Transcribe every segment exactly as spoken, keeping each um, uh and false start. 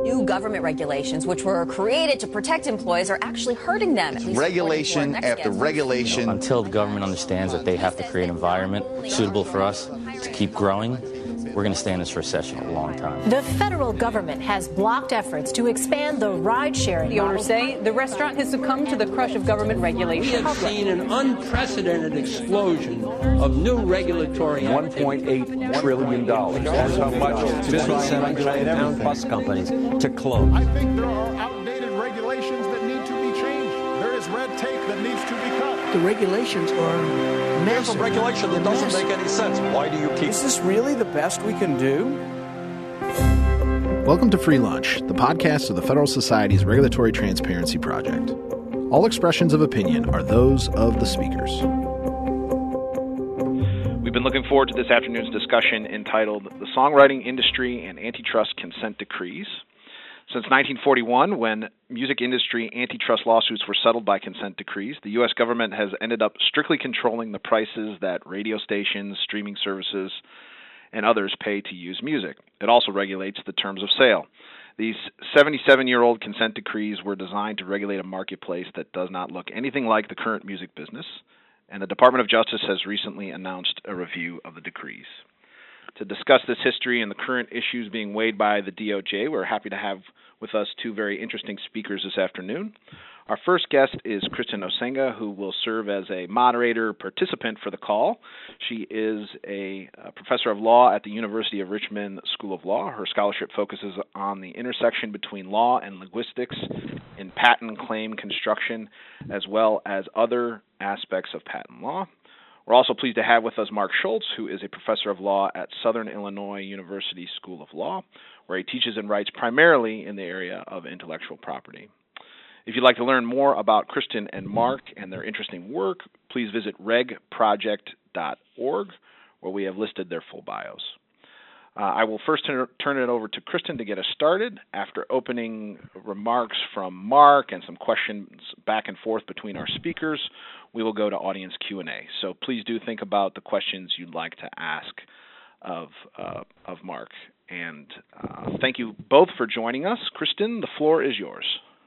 New government regulations, which were created to protect employees, are actually hurting them. At least regulation after regulation. You know, until the government understands that they have to create an environment suitable for us to keep growing, we're going to stay in this recession a long time. The federal government has blocked efforts to expand the ride-sharing The owners say the restaurant has succumbed to the crush of government regulation. We have seen an unprecedented explosion of new regulatory one point eight trillion dollars. That's how much twenty-seven trillion bus companies to close. I think there are outdated regulations that need to be changed. There is red tape that needs to be cut. The regulations are massive. There's a regulation that doesn't massive. make any sense. Why do you keep... Is this really the best we can do? Welcome to Free Lunch, the podcast of the Federal Society's Regulatory Transparency Project. All expressions of opinion are those of the speakers. We've been looking forward to this afternoon's discussion entitled The Songwriting Industry and Antitrust Consent Decrees. Since nineteen forty-one, when music industry antitrust lawsuits were settled by consent decrees, the U S government has ended up strictly controlling the prices that radio stations, streaming services, and others pay to use music. It also regulates the terms of sale. These seventy-seven-year-old consent decrees were designed to regulate a marketplace that does not look anything like the current music business, and the Department of Justice has recently announced a review of the decrees. To discuss this history and the current issues being weighed by the D O J, we're happy to have with us two very interesting speakers this afternoon. Our first guest is Kristen Osenga, who will serve as a moderator participant for the call. She is a, a professor of law at the University of Richmond School of Law. Her scholarship focuses on the intersection between law and linguistics in patent claim construction, as well as other aspects of patent law. We're also pleased to have with us Mark Schultz, who is a professor of law at Southern Illinois University School of Law, where he teaches and writes primarily in the area of intellectual property. If you'd like to learn more about Kristen and Mark and their interesting work, please visit reg project dot org, where we have listed their full bios. Uh, I will first turn, turn it over to Kristen to get us started. After opening remarks from Mark and some questions back and forth between our speakers, we will go to audience Q and A. So please do think about the questions you'd like to ask of uh, of Mark. And uh, thank you both for joining us. Kristen, the floor is yours.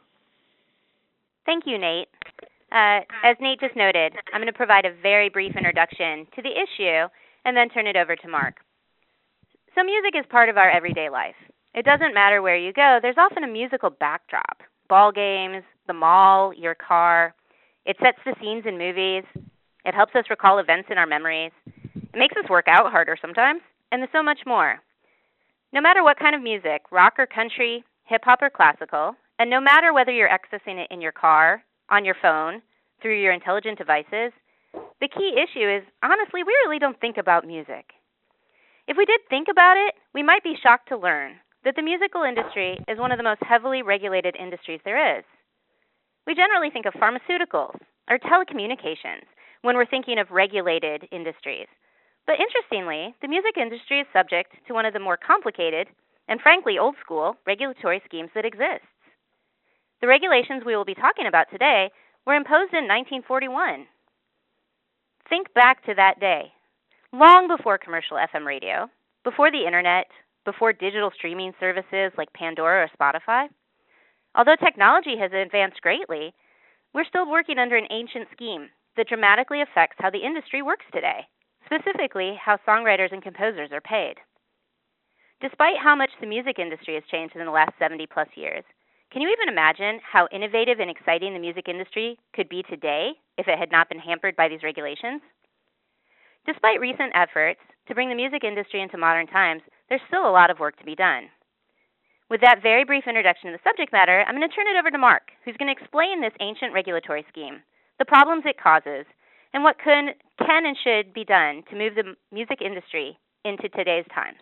Thank you, Nate. Uh, as Nate just noted, I'm going to provide a very brief introduction to the issue and then turn it over to Mark. So music is part of our everyday life. It doesn't matter where you go, there's often a musical backdrop. Ball games, the mall, your car. It sets the scenes in movies. It helps us recall events in our memories. It makes us work out harder sometimes, and there's so much more. No matter what kind of music, rock or country, hip-hop or classical, and no matter whether you're accessing it in your car, on your phone, through your intelligent devices, the key issue is, honestly, we really don't think about music. If we did think about it, we might be shocked to learn that the musical industry is one of the most heavily regulated industries there is. We generally think of pharmaceuticals or telecommunications when we're thinking of regulated industries. But interestingly, the music industry is subject to one of the more complicated and frankly old-school regulatory schemes that exists. The regulations we will be talking about today were imposed in nineteen forty-one. Think back to that day. Long before commercial F M radio, before the internet, before digital streaming services like Pandora or Spotify. Although technology has advanced greatly, we're still working under an ancient scheme that dramatically affects how the industry works today, specifically how songwriters and composers are paid. Despite how much the music industry has changed in the last seventy plus years, can you even imagine how innovative and exciting the music industry could be today if it had not been hampered by these regulations? Despite recent efforts to bring the music industry into modern times, there's still a lot of work to be done. With that very brief introduction to the subject matter, I'm going to turn it over to Mark, who's going to explain this ancient regulatory scheme, the problems it causes, and what can, can and should be done to move the music industry into today's times.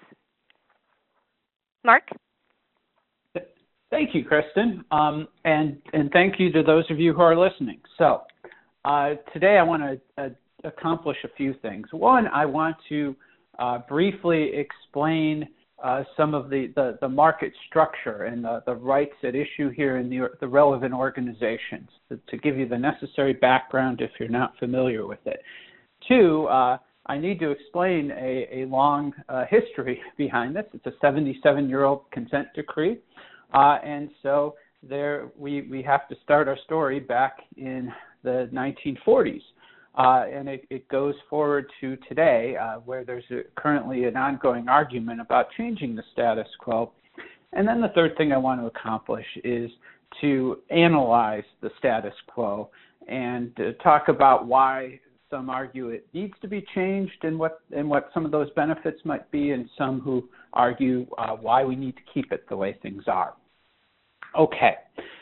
Mark? Thank you, Kristen, um, and, and thank you to those of you who are listening. So uh, today I want to uh, accomplish a few things. One, I want to uh, briefly explain uh, some of the, the, the market structure and the, the rights at issue here in the, the relevant organizations to, to give you the necessary background if you're not familiar with it. Two, uh, I need to explain a, a long uh, history behind this. It's a seventy-seven-year-old consent decree. Uh, and so there we, we have to start our story back in the nineteen forties. Uh, and it, it goes forward to today, uh, where there's a, currently an ongoing argument about changing the status quo. And then the third thing I want to accomplish is to analyze the status quo and uh, talk about why some argue it needs to be changed and what and what some of those benefits might be, and some who argue uh, why we need to keep it the way things are. Okay,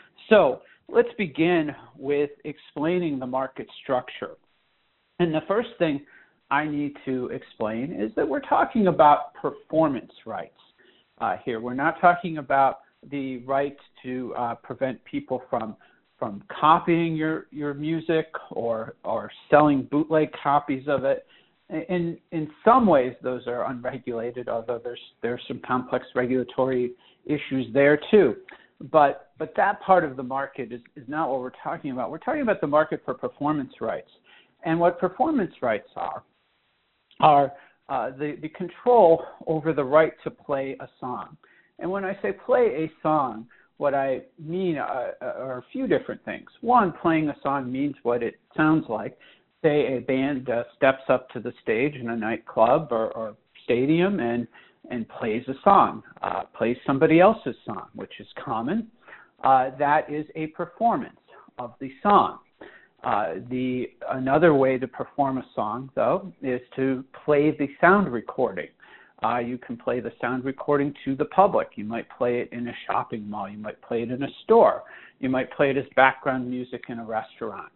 so let's begin with explaining the market structure. And the first thing I need to explain is that we're talking about performance rights uh, here. We're not talking about the right to uh, prevent people from from copying your, your music or or selling bootleg copies of it. In in some ways, those are unregulated, although there's there's some complex regulatory issues there too. But but that part of the market is, is not what we're talking about. We're talking about the market for performance rights. And what performance rights are, are uh, the, the control over the right to play a song. And when I say play a song, what I mean are, are a few different things. One, playing a song means what it sounds like. Say a band uh, steps up to the stage in a nightclub or, or stadium and, and plays a song, uh, plays somebody else's song, which is common. Uh, that is a performance of the song. Uh, the another way to perform a song, though, is to play the sound recording. Uh, you can play the sound recording to the public. You might play it in a shopping mall. You might play it in a store. You might play it as background music in a restaurant.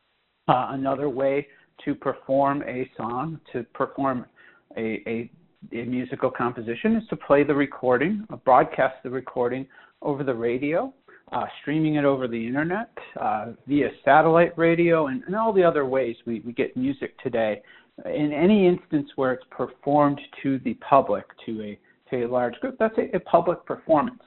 Uh, another way to perform a song, to perform a, a, a musical composition, is to play the recording, uh, broadcast the recording over the radio. Uh, streaming it over the internet, uh, via satellite radio, and, and all the other ways we, we get music today. In any instance where it's performed to the public, to a, to a large group, that's a, a public performance.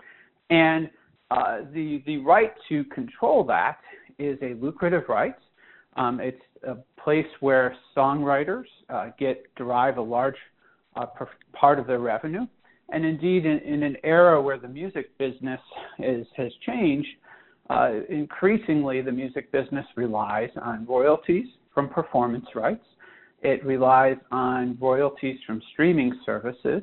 And uh, the, the right to control that is a lucrative right. Um, it's a place where songwriters uh, get derive a large uh, per, part of their revenue. And indeed, in, in an era where the music business is, has changed, uh, increasingly the music business relies on royalties from performance rights. It relies on royalties from streaming services.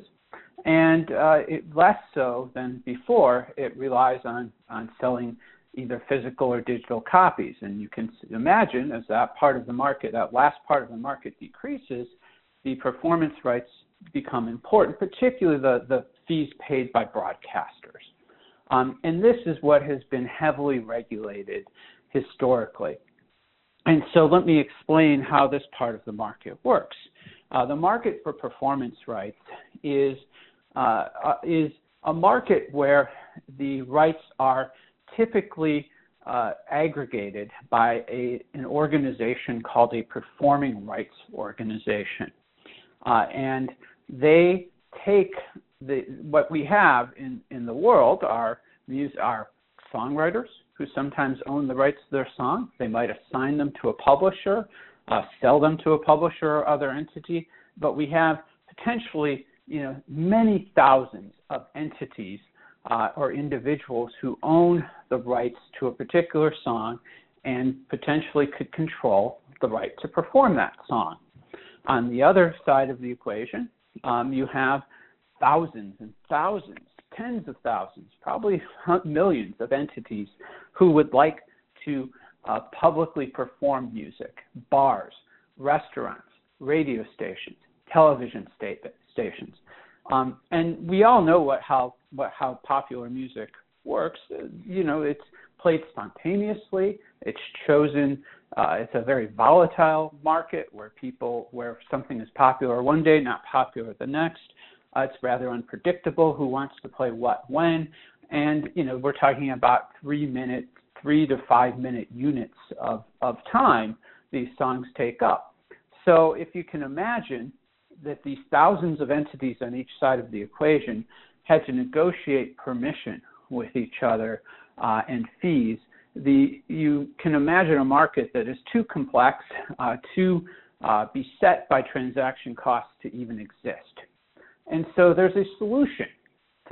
And uh, it, less so than before, it relies on, on selling either physical or digital copies. And you can imagine, as that part of the market, that last part of the market decreases, the performance rights become important, particularly the, the fees paid by broadcasters. Um, and this is what has been heavily regulated historically. And so let me explain how this part of the market works. Uh, the market for performance rights is, uh, uh, is a market where the rights are typically uh, aggregated by a, an organization called a performing rights organization. Uh, and they take the what we have in, in the world are music, are songwriters who sometimes own the rights to their song. They might assign them to a publisher, uh, sell them to a publisher or other entity. But we have potentially, you know, many thousands of entities uh, or individuals who own the rights to a particular song and potentially could control the right to perform that song. On the other side of the equation, um, you have thousands and thousands, tens of thousands, probably millions of entities who would like to uh, publicly perform music, bars, restaurants, radio stations, television sta- stations. Um, and we all know what how what how popular music works. Uh, you know, it's played spontaneously. It's chosen. Uh, it's a very volatile market where people, where something is popular one day, not popular the next. Uh, it's rather unpredictable who wants to play what when, and you know we're talking about three minute, three to five minute units of of time these songs take up. So if you can imagine that these thousands of entities on each side of the equation had to negotiate permission with each other uh, and fees, the you can imagine a market that is too complex uh, to uh, be set by transaction costs to even exist. And so there's a solution to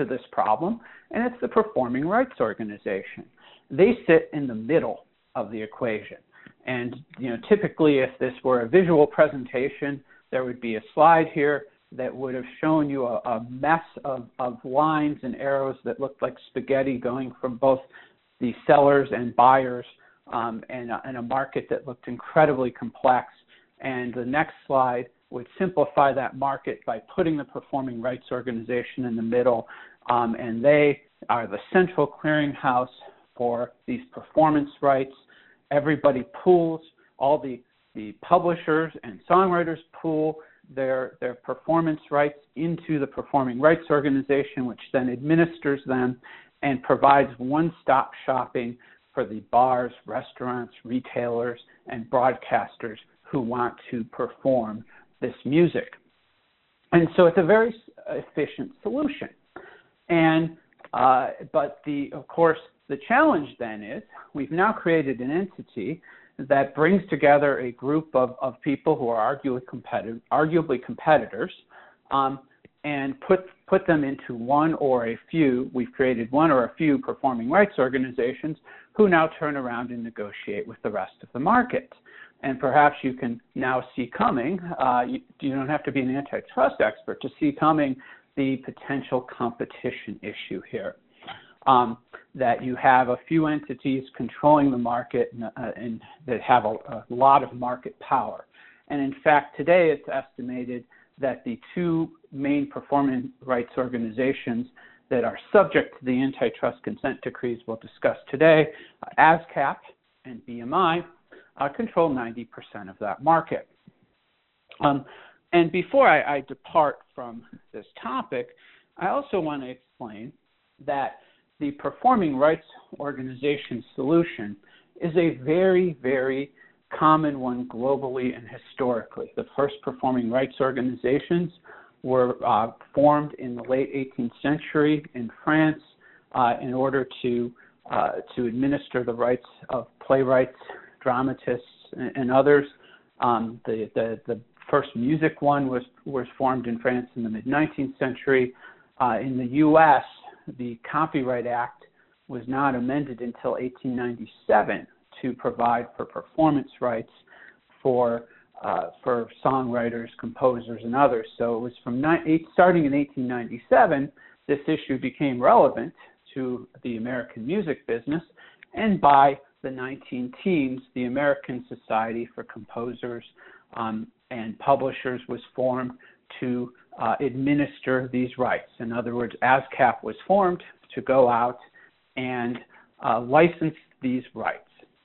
to this problem, and it's the Performing Rights Organization. They sit in the middle of the equation. And, you know, typically if this were a visual presentation, there would be a slide here that would have shown you a, a mess of, of lines and arrows that looked like spaghetti going from both the sellers and buyers, um, and, a, and a market that looked incredibly complex. And the next slide would simplify that market by putting the Performing Rights Organization in the middle, um, and they are the central clearinghouse for these performance rights. Everybody pools, all the, the publishers and songwriters pool their, their performance rights into the Performing Rights Organization, which then administers them and provides one-stop shopping for the bars, restaurants, retailers, and broadcasters who want to perform this music. And so it's a very efficient solution. And uh, but the of course the challenge then is we've now created an entity that brings together a group of, of people who are arguably competitive, arguably competitors, um, and put put them into one or a few. We've created one or a few performing rights organizations who now turn around and negotiate with the rest of the market. And perhaps you can now see coming, uh, you, you don't have to be an antitrust expert to see coming the potential competition issue here. Um, that you have a few entities controlling the market and, uh, and that have a, a lot of market power. And in fact, today it's estimated that the two main performance rights organizations that are subject to the antitrust consent decrees we'll discuss today, uh, ASCAP and B M I, uh, control ninety percent of that market. Um, and before I, I depart from this topic, I also want to explain that the Performing Rights Organization solution is a very, very common one globally and historically. The first performing rights organizations were uh, formed in the late eighteenth century in France uh, in order to uh, to administer the rights of playwrights, dramatists, and, and others. Um, the, the the first music one was was formed in France in the mid nineteenth century. Uh, in the U S, the Copyright Act was not amended until eighteen ninety-seven to provide for performance rights for uh, for songwriters, composers, and others. So it was from ni- starting in eighteen ninety-seven, this issue became relevant to the American music business, and by the nineteen teens, the American Society for Composers um, and Publishers was formed to uh, administer these rights. In other words, ASCAP was formed to go out and uh, license these rights.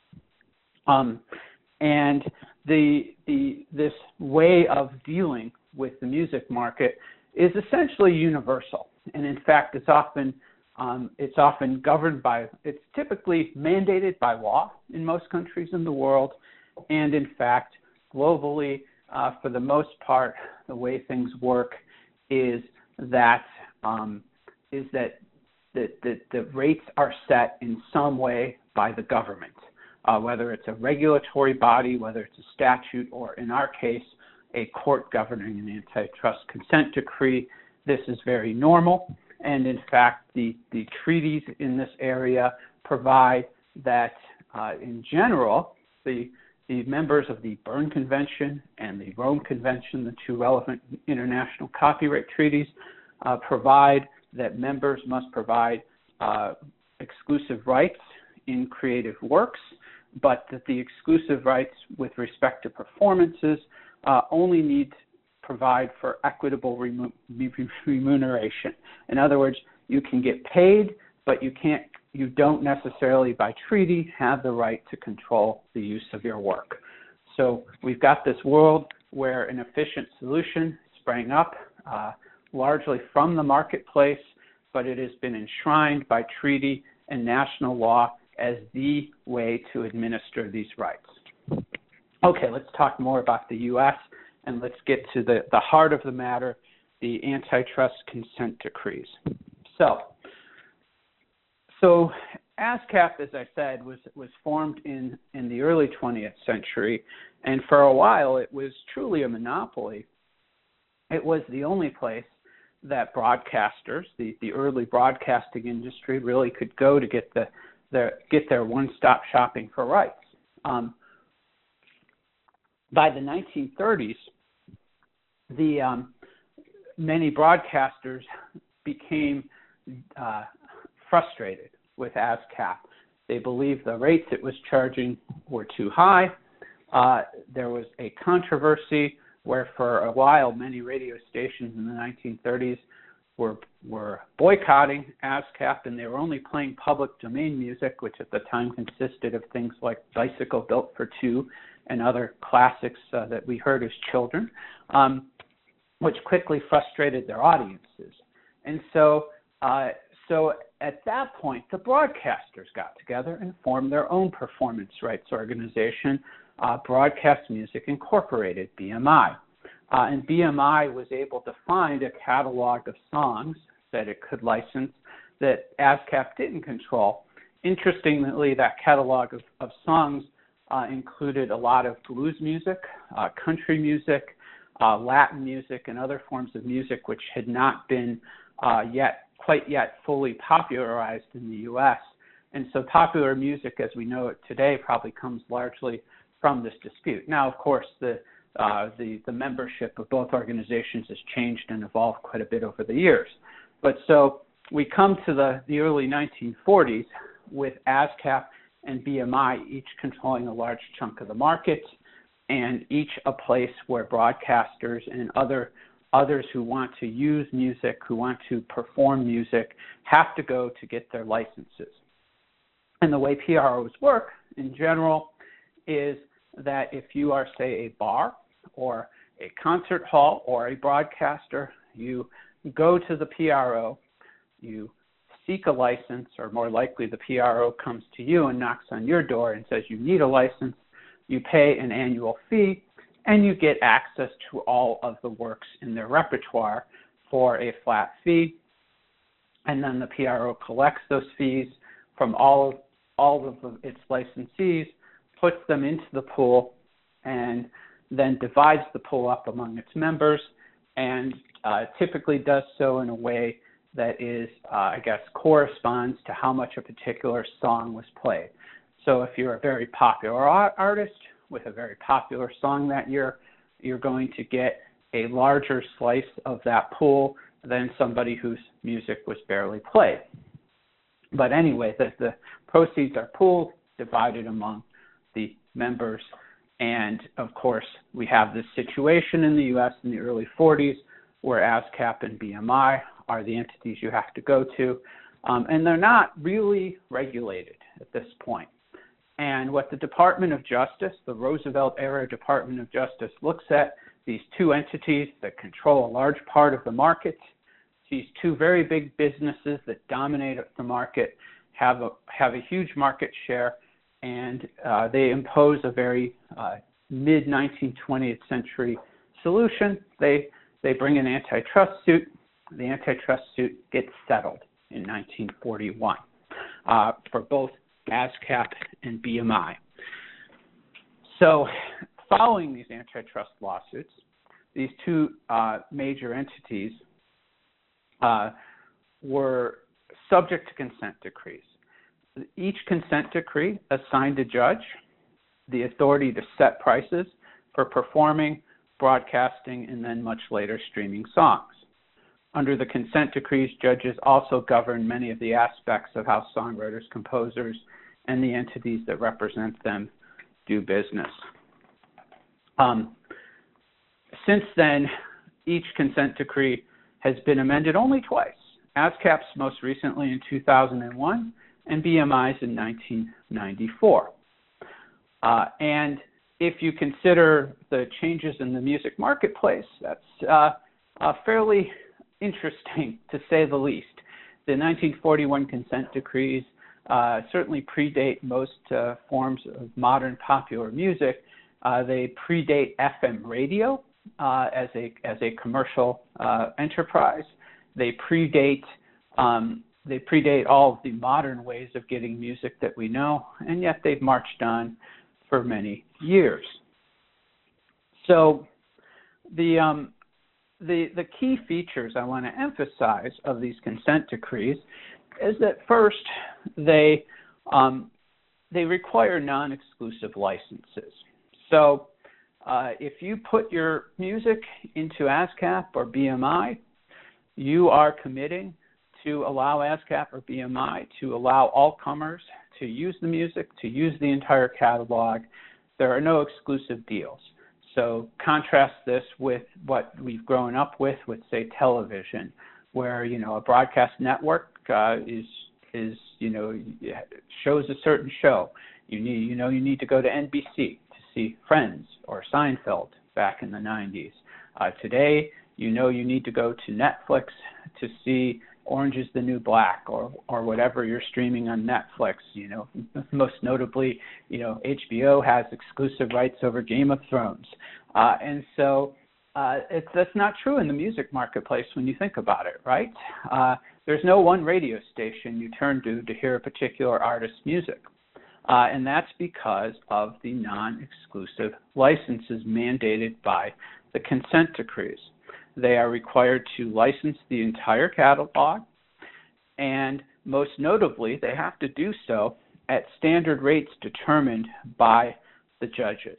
Um, and the, the, this way of dealing with the music market is essentially universal. And in fact, it's often, um, it's often governed by, it's typically mandated by law in most countries in the world. And in fact, globally, uh, for the most part, the way things work is that um, is that the, the, the rates are set in some way by the government. Uh, whether it's a regulatory body, whether it's a statute, or in our case, a court governing an antitrust consent decree. This is very normal. And in fact, the, the treaties in this area provide that, uh, in general, the, the members of the Berne Convention and the Rome Convention, the two relevant international copyright treaties, uh, provide that members must provide uh, exclusive rights in creative works, but that the exclusive rights with respect to performances uh, only need to provide for equitable remu- remuneration. In other words, you can get paid, but you can't, you don't necessarily by treaty have the right to control the use of your work. So we've got this world where an efficient solution sprang up uh, largely from the marketplace, but it has been enshrined by treaty and national law as the way to administer these rights. Okay, let's talk more about the U S and let's get to the, the heart of the matter, the antitrust consent decrees. So, so ASCAP, as I said, was, was formed in, in the early twentieth century, and for a while it was truly a monopoly. It was the only place that broadcasters, the, the early broadcasting industry, really could go to get the their get their one-stop shopping for rights. Um, by the nineteen thirties, the um, many broadcasters became uh, frustrated with ASCAP. They believed the rates it was charging were too high. Uh, there was a controversy where for a while many radio stations in the nineteen thirties were were boycotting ASCAP, and they were only playing public domain music, which at the time consisted of things like Bicycle Built for Two and other classics uh, that we heard as children, um, which quickly frustrated their audiences. And so, uh, so at that point, the broadcasters got together and formed their own performance rights organization, uh, Broadcast Music Incorporated, B M I. Uh, and B M I was able to find a catalog of songs that it could license that ASCAP didn't control. Interestingly, that catalog of, of songs uh, included a lot of blues music, uh, country music, uh, Latin music, and other forms of music which had not been uh, yet quite yet fully popularized in the U S. And so popular music as we know it today probably comes largely from this dispute. Now, of course, the Uh, the, the membership of both organizations has changed and evolved quite a bit over the years. But so we come to the, the early nineteen forties with ASCAP and B M I each controlling a large chunk of the market, and each a place where broadcasters and other others who want to use music, who want to perform music, have to go to get their licenses. And the way P R Os work in general is that if you are, say, a bar or a concert hall or a broadcaster, you go to the P R O, you seek a license, or more likely the P R O comes to you and knocks on your door and says you need a license, you pay an annual fee, and you get access to all of the works in their repertoire for a flat fee. And then the P R O collects those fees from all of, all of the, its licensees, puts them into the pool, and then divides the pool up among its members, and uh, typically does so in a way that is, uh, I guess, corresponds to how much a particular song was played. So if you're a very popular artist with a very popular song that year, you're going to get a larger slice of that pool than somebody whose music was barely played. But anyway, the, the proceeds are pooled, divided among the members. And of course, we have this situation in the U S in the early forties where ASCAP and B M I are the entities you have to go to. Um, and they're not really regulated at this point. And what the Department of Justice, the Roosevelt-era Department of Justice, looks at these two entities that control a large part of the market, these two very big businesses that dominate the market, have a, have a huge market share, and uh, they impose a very uh, mid-nineteenth, twentieth century solution. They they bring an antitrust suit. The antitrust suit gets settled in nineteen forty-one uh, for both ASCAP and B M I. So following these antitrust lawsuits, these two uh, major entities uh, were subject to consent decrees. Each consent decree assigned a judge the authority to set prices for performing, broadcasting, and then much later streaming songs. Under the consent decrees, judges also govern many of the aspects of how songwriters, composers, and the entities that represent them do business. Um, since then, each consent decree has been amended only twice. ASCAP's most recently in two thousand one, and B M I's in nineteen ninety-four. Uh, and if you consider the changes in the music marketplace, that's uh, uh, fairly interesting, to say the least. The nineteen forty-one consent decrees uh, certainly predate most uh, forms of modern popular music. Uh, they predate F M radio uh, as a as a commercial uh, enterprise. They predate um, they predate all of the modern ways of getting music that we know, and yet they've marched on for many years. So the um, the, the key features I want to emphasize of these consent decrees is that first, they um, they require non-exclusive licenses. So uh, if you put your music into ASCAP or B M I, you are committing to allow ASCAP or B M I to allow all comers to use the music, to use the entire catalog. There are no exclusive deals. So contrast this with what we've grown up with, with say television, where you know a broadcast network uh, is is you know shows a certain show. You need you know you need to go to N B C to see Friends or Seinfeld back in the nineties. Uh, today, you know you need to go to Netflix to see Orange is the New Black, or or whatever you're streaming on Netflix. You know, most notably, you know, H B O has exclusive rights over Game of Thrones, uh, and so uh, it's that's not true in the music marketplace when you think about it, right? Uh, there's no one radio station you turn to to hear a particular artist's music, uh, and that's because of the non-exclusive licenses mandated by the consent decrees. They are required to license the entire catalog, and most notably, they have to do so at standard rates determined by the judges.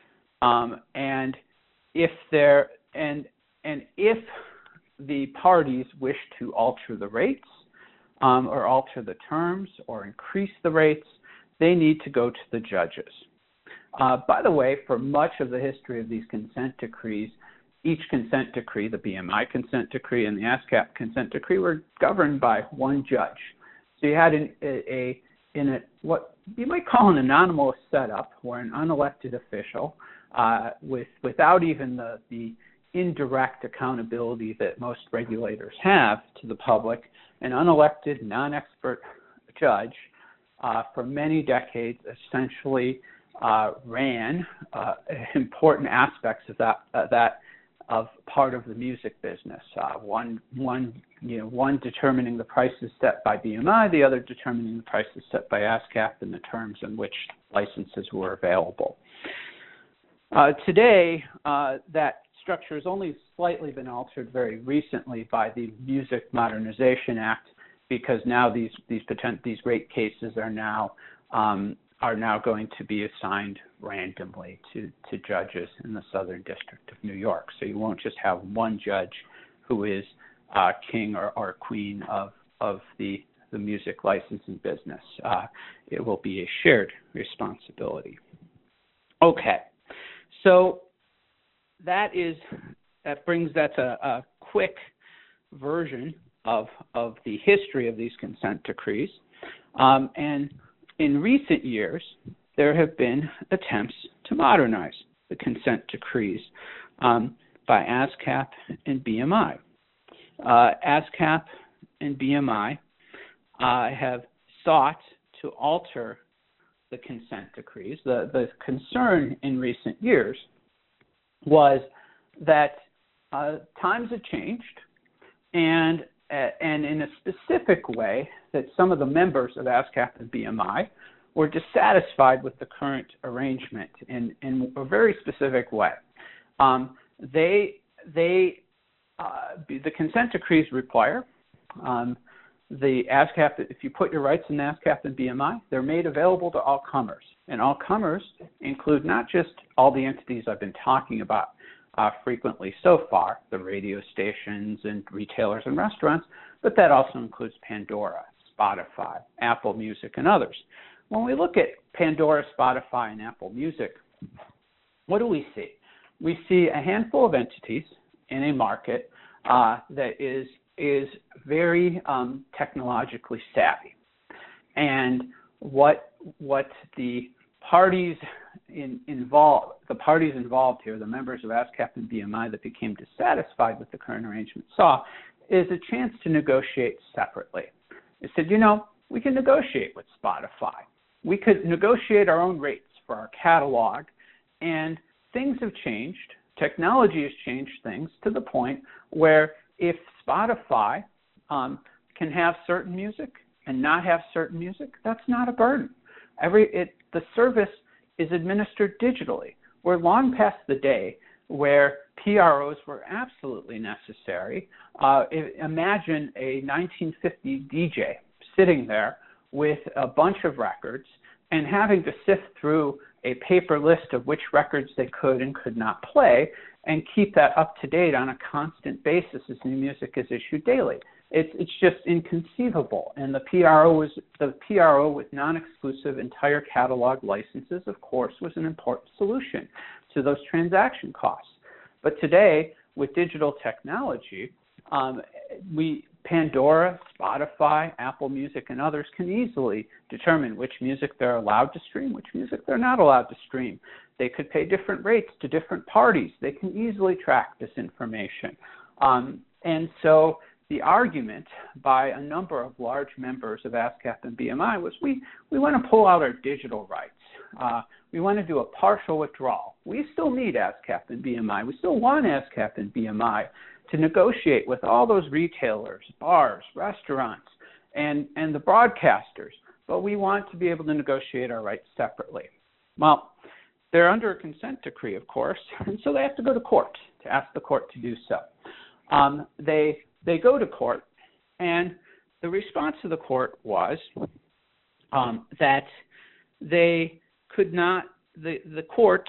Um, and if they're and and if the parties wish to alter the rates um, or alter the terms or increase the rates, they need to go to the judges. Uh, by the way, for much of the history of these consent decrees, each consent decree, the B M I consent decree and the ASCAP consent decree, were governed by one judge. So you had an, a, a in a what you might call an anomalous setup, where an unelected official, uh, with without even the, the indirect accountability that most regulators have to the public, an unelected, non-expert judge uh, for many decades essentially uh, ran uh, important aspects of that uh, that. of part of the music business. Uh, one, one, you know, one determining the prices set by B M I, the other determining the prices set by ASCAP and the terms in which licenses were available. Uh, today, uh, that structure has only slightly been altered very recently by the Music Modernization Act, because now these these potent, these rate cases are now um, are now going to be assigned randomly to, to judges in the Southern District of New York. So you won't just have one judge who is uh, king or, or queen of, of the, the music licensing business. Uh, it will be a shared responsibility. Okay, so that is that brings that's a, a quick version of, of the history of these consent decrees. Um, and in recent years, there have been attempts to modernize the consent decrees um, by ASCAP and B M I. Uh, ASCAP and B M I uh, have sought to alter the consent decrees. The, the concern in recent years was that uh, times have changed, and uh, and in a specific way that some of the members of ASCAP and B M I were dissatisfied with the current arrangement in, in a very specific way. Um, they, they, uh, the consent decrees require um, the ASCAP, if you put your rights in ASCAP and B M I, they're made available to all comers. And all comers include not just all the entities I've been talking about uh, frequently so far, the radio stations and retailers and restaurants, but that also includes Pandora, Spotify, Apple Music, and others. When we look at Pandora, Spotify, and Apple Music, what do we see? We see a handful of entities in a market uh, that is is very um, technologically savvy, and what what the parties in, involved the parties involved here, the members of ASCAP and B M I that became dissatisfied with the current arrangement, saw is a chance to negotiate separately. They said, you know, we can negotiate with Spotify. We could negotiate our own rates for our catalog, and things have changed. Technology has changed things to the point where if Spotify um, can have certain music and not have certain music, that's not a burden. Every it, the service is administered digitally. We're long past the day where P R Os were absolutely necessary. Uh, imagine a nineteen fifty D J sitting there with a bunch of records and having to sift through a paper list of which records they could and could not play and keep that up to date on a constant basis as new music is issued daily. It's it's just inconceivable. And the P R O was the P R O with non-exclusive entire catalog licenses, of course, was an important solution to those transaction costs. But today, with digital technology, um, we Pandora, Spotify, Apple Music, and others can easily determine which music they're allowed to stream, which music they're not allowed to stream. They could pay different rates to different parties. They can easily track this information. Um, and so the argument by a number of large members of ASCAP and B M I was we, we want to pull out our digital rights. Uh, we want to do a partial withdrawal. We still need ASCAP and B M I. We still want ASCAP and B M I to negotiate with all those retailers, bars, restaurants, and, and the broadcasters, but we want to be able to negotiate our rights separately. Well, they're under a consent decree, of course, and so they have to go to court to ask the court to do so. Um, they they go to court, and the response to the court was um, that they could not, the, the court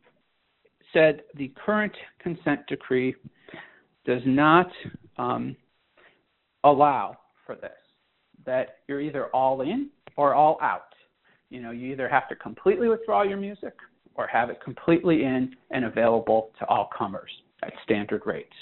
said the current consent decree does not um, allow for this, that you're either all in or all out. You know, you either have to completely withdraw your music or have it completely in and available to all comers at standard rates.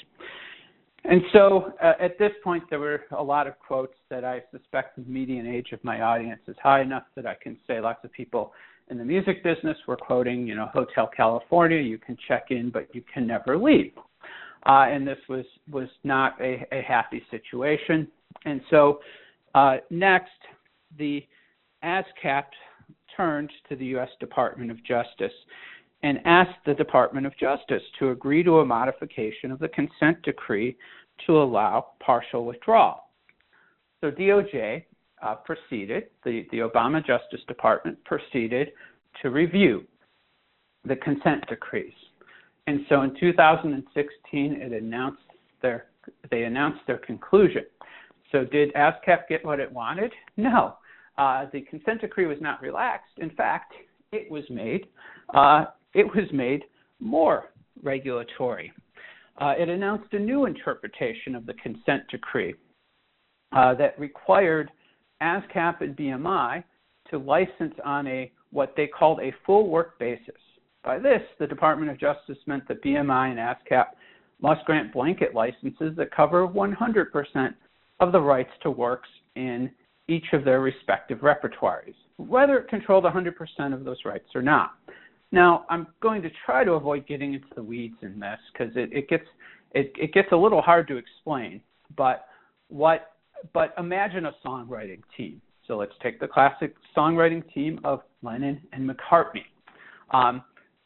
And so uh, at this point, there were a lot of quotes that I suspect the median age of my audience is high enough that I can say lots of people in the music business were quoting, you know, Hotel California, you can check in, but you can never leave. Uh, and this was, was not a, a happy situation. And so uh, next, the ASCAP turned to the U S Department of Justice and asked the Department of Justice to agree to a modification of the consent decree to allow partial withdrawal. So D O J uh, proceeded, the, the Obama Justice Department proceeded to review the consent decrees. And so in two thousand sixteen, it announced their, they announced their conclusion. So did ASCAP get what it wanted? No. Uh, the consent decree was not relaxed. In fact, it was made uh, it was made more regulatory. Uh, it announced a new interpretation of the consent decree uh, that required ASCAP and B M I to license on a what they called a full work basis. By this, the Department of Justice meant that B M I and ASCAP must grant blanket licenses that cover one hundred percent of the rights to works in each of their respective repertoires, whether it controlled one hundred percent of those rights or not. Now, I'm going to try to avoid getting into the weeds in this because it, it gets it, it gets a little hard to explain. But what but imagine a songwriting team. So let's take the classic songwriting team of Lennon and McCartney. Um,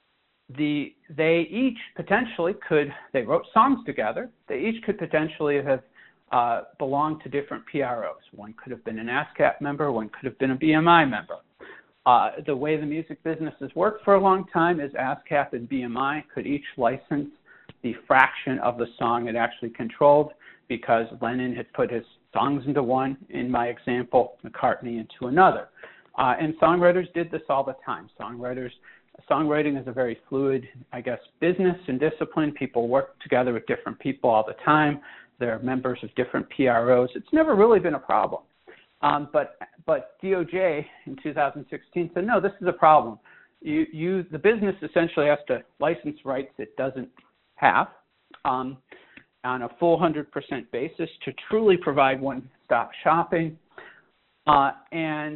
the they each potentially could they wrote songs together. They each could potentially have uh, belonged to different P R Os. One could have been an ASCAP member. One could have been a B M I member. Uh, the way the music business has worked for a long time is ASCAP and B M I could each license the fraction of the song it actually controlled because Lennon had put his songs into one, in my example, McCartney into another. Uh, and songwriters did this all the time. Songwriters, songwriting is a very fluid, I guess, business and discipline. People work together with different people all the time. They're members of different P R Os. It's never really been a problem. Um, but but D O J in two thousand sixteen said, no, this is a problem. You, you the business essentially has to license rights it doesn't have um, on a full one hundred percent basis to truly provide one-stop shopping. Uh, and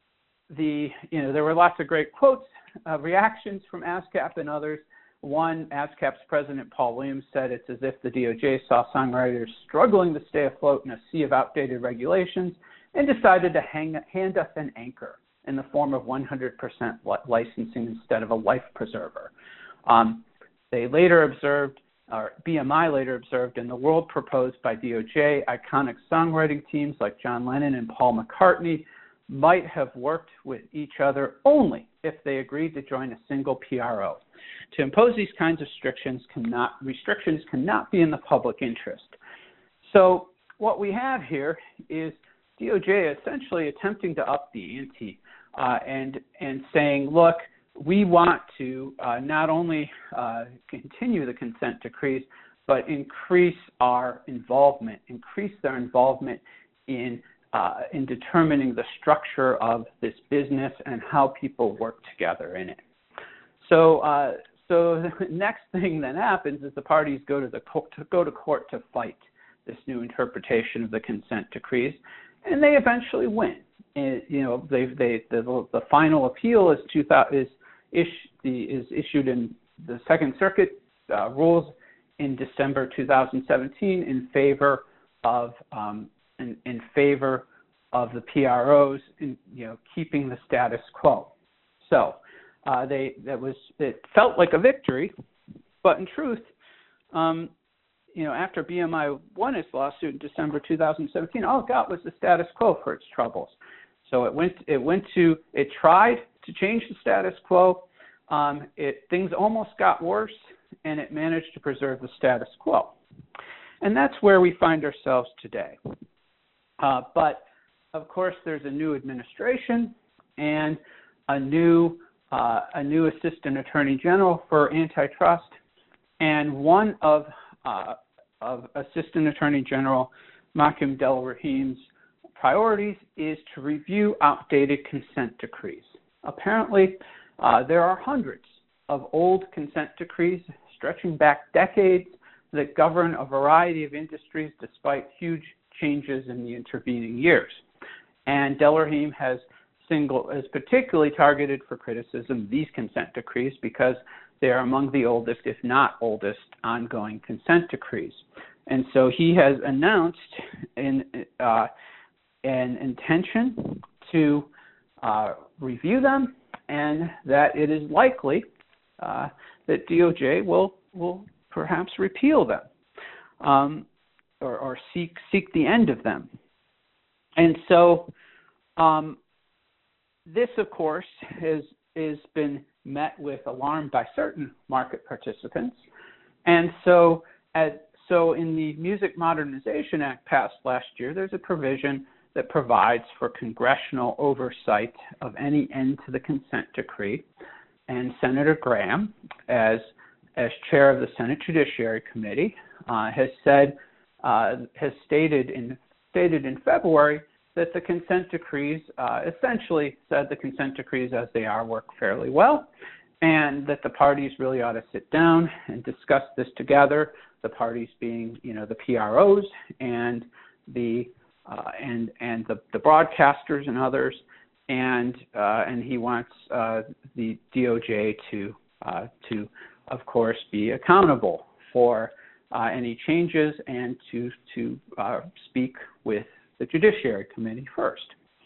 the you know there were lots of great quotes, uh, reactions from ASCAP and others. One, ASCAP's president, Paul Williams, said it's as if the D O J saw songwriters struggling to stay afloat in a sea of outdated regulations and decided to hang, hand us an anchor in the form of one hundred percent licensing instead of a life preserver. Um, they later observed, or B M I later observed, in the world proposed by D O J, iconic songwriting teams like John Lennon and Paul McCartney might have worked with each other only if they agreed to join a single P R O. To impose these kinds of restrictions cannot, restrictions cannot be in the public interest. So what we have here is D O J essentially attempting to up the ante uh, and, and saying, look, we want to uh, not only uh, continue the consent decrees, but increase our involvement, increase their involvement in uh, in determining the structure of this business and how people work together in it. So, uh, so the next thing that happens is the parties go to the co- to go to court to fight this new interpretation of the consent decrees, and they eventually win. And, you know, they they the, the final appeal is two thousand is is the is issued in the Second Circuit uh, rules in December two thousand seventeen in favor of um, in, in favor of the P R Os, in, you know, keeping the status quo. So uh, they that was it felt like a victory, but in truth, um, you know, after B M I won its lawsuit in December two thousand seventeen, all it got was the status quo for its troubles. So it went it went to it tried to change the status quo. Um, it things almost got worse, and it managed to preserve the status quo. And that's where we find ourselves today. Uh, but, of course, there's a new administration and a new uh, a new assistant attorney general for antitrust. And one of, uh, of Assistant Attorney General Mahkum Delrahim's priorities is to review outdated consent decrees. Apparently, uh, there are hundreds of old consent decrees stretching back decades that govern a variety of industries despite huge changes in the intervening years. And Delrahim has single is particularly targeted for criticism these consent decrees because they are among the oldest, if not oldest, ongoing consent decrees. And so he has announced in, uh, an intention to uh, review them, and that it is likely uh, that D O J will will perhaps repeal them um, or, or seek seek the end of them. And so um, this, of course, has has been met with alarm by certain market participants. And so as so in the Music Modernization Act passed last year, there's a provision that provides for congressional oversight of any end to the consent decree. And Senator Graham, as as chair of the Senate Judiciary Committee, uh, has said uh, has stated in stated in February that the consent decrees uh, essentially said the consent decrees as they are work fairly well, and that the parties really ought to sit down and discuss this together. The parties being, you know, the P R Os and the uh, and and the, the broadcasters and others, and uh, and he wants uh, the D O J to uh, to of course be accountable for uh, any changes and to to uh, speak with the Judiciary Committee first.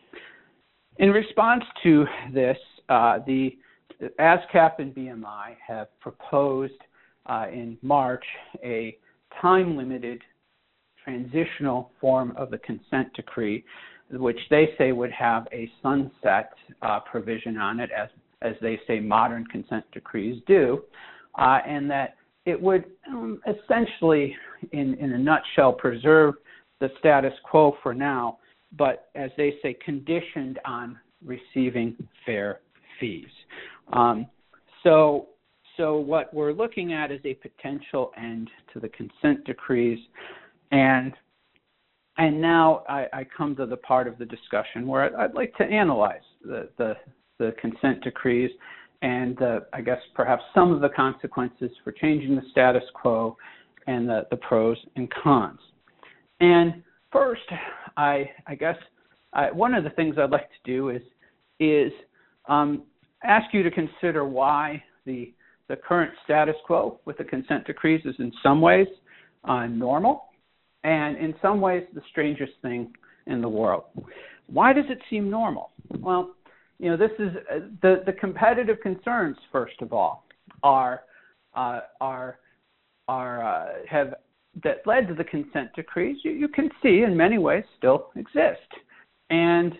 In response to this, uh, the ASCAP and B M I have proposed uh, in March a time-limited transitional form of the consent decree, which they say would have a sunset uh, provision on it, as as they say modern consent decrees do, uh, and that it would um, essentially, in, in a nutshell, preserve the status quo for now, but as they say, conditioned on receiving fair fees. Um, so, so what we're looking at is a potential end to the consent decrees, and and now I, I come to the part of the discussion where I'd, I'd like to analyze the, the the consent decrees and the, I guess perhaps some of the consequences for changing the status quo and the, the pros and cons. And first, I, I guess I, one of the things I'd like to do is is um, ask you to consider why the the current status quo with the consent decrees is in some ways uh, normal, and in some ways the strangest thing in the world. Why does it seem normal? Well, you know, this is uh, the the competitive concerns. First of all, are uh, are are uh, have that led to the consent decrees, you, you can see in many ways still exist. And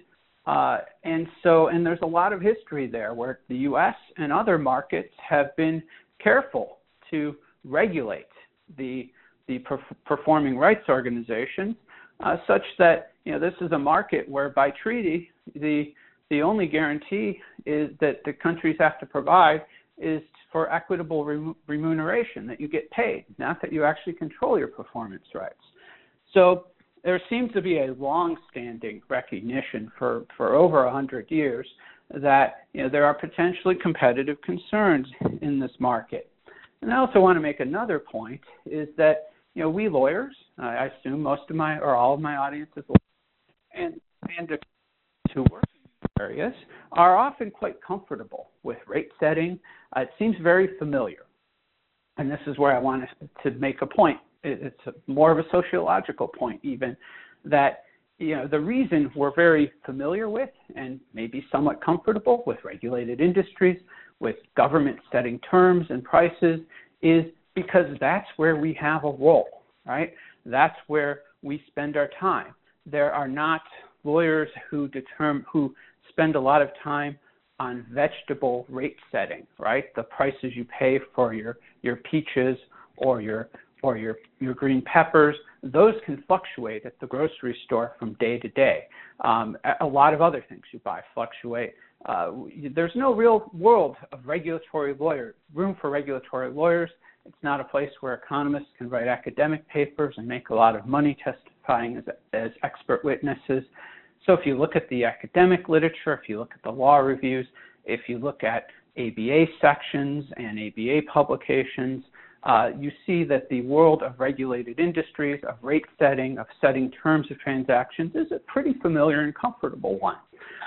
Uh, and so, and there's a lot of history there where the U S and other markets have been careful to regulate the the per- performing rights organizations, uh, such that you know this is a market where by treaty the the only guarantee is that the countries have to provide is for equitable re- remuneration, that you get paid, not that you actually control your performance rights. So there seems to be a long-standing recognition for, for over one hundred years that you know there are potentially competitive concerns in this market. And I also want to make another point is that you know we lawyers, I assume most of my or all of my audience is lawyers, and and to work areas are often quite comfortable with rate setting. Uh, it seems very familiar. And this is where I want to make a point. It's a, more of a sociological point even, that you know the reason we're very familiar with and maybe somewhat comfortable with regulated industries, with government setting terms and prices, is because that's where we have a role, right? That's where we spend our time. There are not lawyers who determine who spend a lot of time on vegetable rate setting, right? The prices you pay for your, your peaches or your or your, your green peppers, those can fluctuate at the grocery store from day to day. Um, a lot of other things you buy fluctuate. Uh, there's no real world of regulatory lawyer, room for regulatory lawyers. It's not a place where economists can write academic papers and make a lot of money testifying as, as expert witnesses. So if you look at the academic literature, if you look at the law reviews, if you look at A B A sections and A B A publications, uh, you see that the world of regulated industries, of rate setting, of setting terms of transactions is a pretty familiar and comfortable one.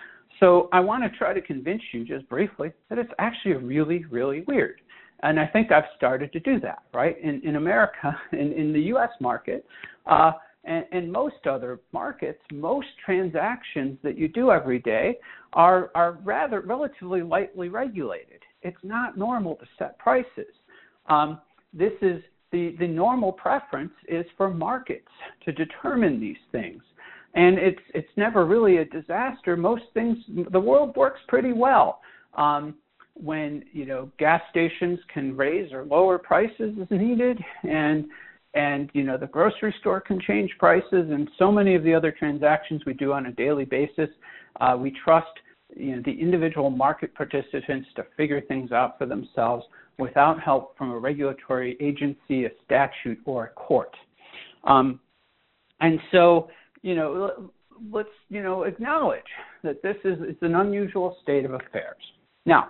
So I want to try to convince you just briefly that it's actually really, really weird. And I think I've started to do that, right? In, in America, in, in the U S market, uh, and, and most other markets, most transactions that you do every day are, are rather relatively lightly regulated. It's not normal to set prices. Um, this is the, the normal preference is for markets to determine these things. And it's it's never really a disaster. Most things, the world works pretty well. Um, when you know gas stations can raise or lower prices as needed, and and you know the grocery store can change prices, and so many of the other transactions we do on a daily basis, uh, we trust you know the individual market participants to figure things out for themselves without help from a regulatory agency, a statute, or a court. Um, and so you know let's you know acknowledge that this is it's an unusual state of affairs. Now,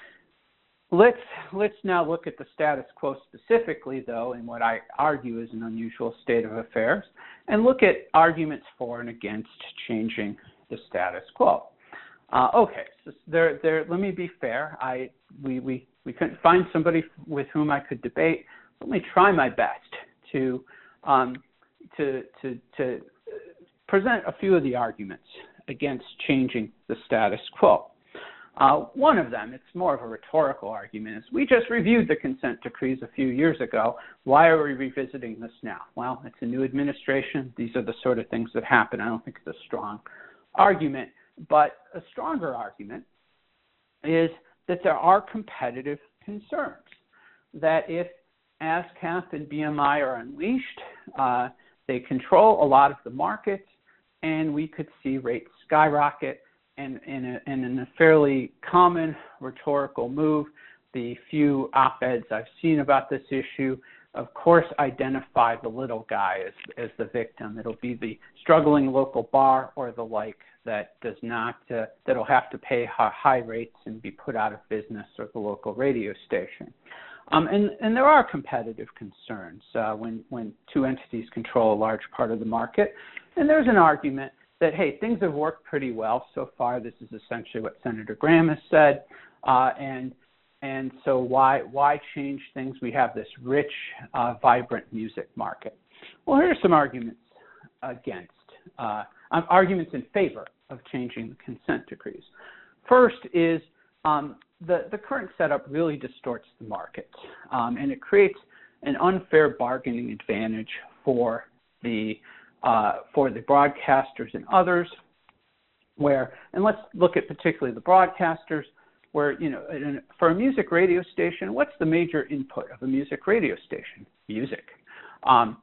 Let's let's now look at the status quo specifically, though, in what I argue is an unusual state of affairs, and look at arguments for and against changing the status quo. Uh, okay, so there, there. Let me be fair. I we, we we couldn't find somebody with whom I could debate. Let me try my best to um, to to to present a few of the arguments against changing the status quo. Uh, one of them, it's more of a rhetorical argument, is we just reviewed the consent decrees a few years ago. Why are we revisiting this now? Well, it's a new administration. These are the sort of things that happen. I don't think it's a strong argument. But a stronger argument is that there are competitive concerns, that if ASCAP and B M I are unleashed, uh, they control a lot of the markets, and we could see rates skyrocket. And, and, a, and in a fairly common rhetorical move, the few op-eds I've seen about this issue, of course, identify the little guy as, as the victim. It'll be the struggling local bar or the like that does not, uh, that'll have to pay high rates and be put out of business, or the local radio station. Um, and, and there are competitive concerns uh, when, when two entities control a large part of the market. And there's an argument that, hey, things have worked pretty well so far. This is essentially what Senator Graham has said. Uh, and and so why why change things? We have this rich, uh, vibrant music market. Well, here are some arguments against, uh, arguments in favor of changing the consent decrees. First is um, the, the current setup really distorts the market, um, and it creates an unfair bargaining advantage for the Uh, for the broadcasters and others where, and let's look at particularly the broadcasters, where, you know, for a music radio station, what's the major input of a music radio station? Music. Um,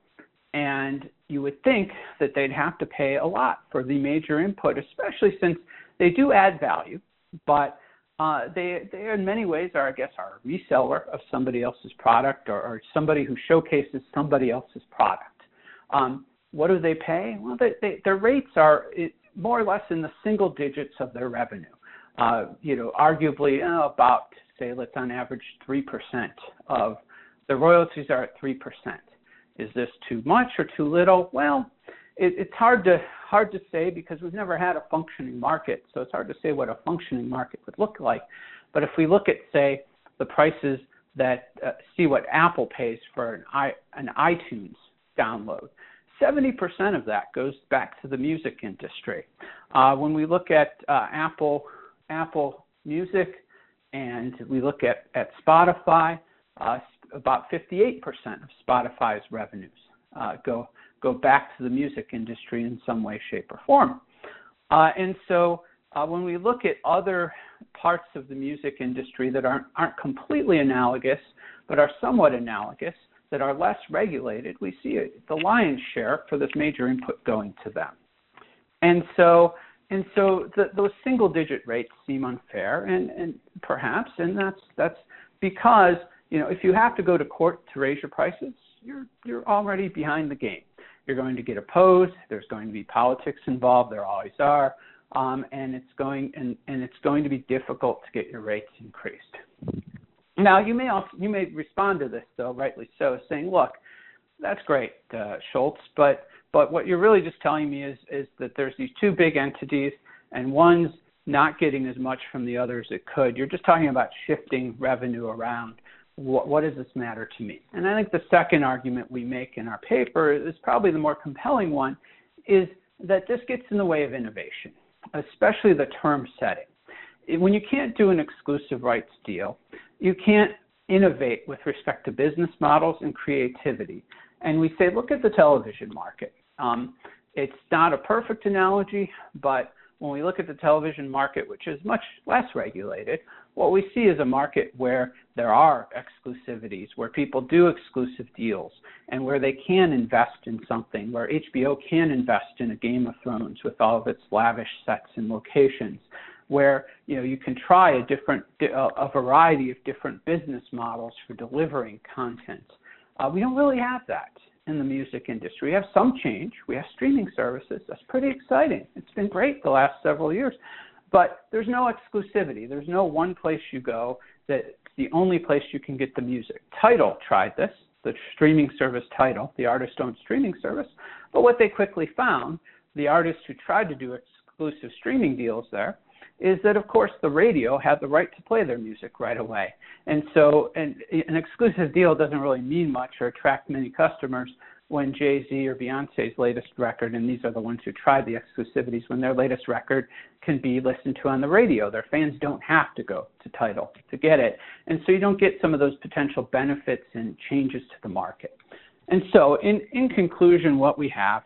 and you would think that they'd have to pay a lot for the major input, especially since they do add value, but uh, they, they in many ways are, I guess, are a reseller of somebody else's product, or, or somebody who showcases somebody else's product. Um, what do they pay? Well, they, they, their rates are more or less in the single digits of their revenue. Uh, you know, arguably uh, about, say, let's on average three percent of the royalties are at three percent. Is this too much or too little? Well, it, it's hard to hard to say because we've never had a functioning market, so it's hard to say what a functioning market would look like. But if we look at, say, the prices that uh, see what Apple pays for an, i an iTunes download, seventy percent of that goes back to the music industry. Uh, when we look at uh, Apple Apple Music and we look at, at Spotify, uh, about fifty-eight percent of Spotify's revenues uh, go go back to the music industry in some way, shape, or form. Uh, and so uh, when we look at other parts of the music industry that aren't aren't completely analogous, but are somewhat analogous, that are less regulated, we see a, the lion's share for this major input going to them. And so and so the, those single-digit rates seem unfair, and, and perhaps, and that's that's because, you know, if you have to go to court to raise your prices, you're you're already behind the game. You're going to get opposed. There's going to be politics involved. There always are, um, and it's going and, and it's going to be difficult to get your rates increased. Now, you may also you may respond to this, though, rightly so, saying, "Look, that's great, uh, Schultz, but but what you're really just telling me is is that there's these two big entities, and one's not getting as much from the other as it could. You're just talking about shifting revenue around. What, what does this matter to me?" And I think the second argument we make in our paper is probably the more compelling one, is that this gets in the way of innovation, especially the term setting. When you can't do an exclusive rights deal, you can't innovate with respect to business models and creativity. And we say, look at the television market. Um, it's not a perfect analogy, but when we look at the television market, which is much less regulated, what we see is a market where there are exclusivities, where people do exclusive deals, and where they can invest in something, where H B O can invest in a Game of Thrones with all of its lavish sets and locations, where, you know, you can try a different, a variety of different business models for delivering content. Uh, we don't really have that in the music industry. We have some change. We have streaming services. That's pretty exciting. It's been great the last several years. But there's no exclusivity. There's no one place you go that's the only place you can get the music. Tidal tried this, the streaming service Tidal, the artist-owned streaming service. But what they quickly found, the artists who tried to do exclusive streaming deals there, is that, of course, the radio had the right to play their music right away. And so and an exclusive deal doesn't really mean much or attract many customers when Jay-Z or Beyonce's latest record, and these are the ones who tried the exclusivities, when their latest record can be listened to on the radio. Their fans don't have to go to Tidal to get it. And so you don't get some of those potential benefits and changes to the market. And so in, in conclusion, what we have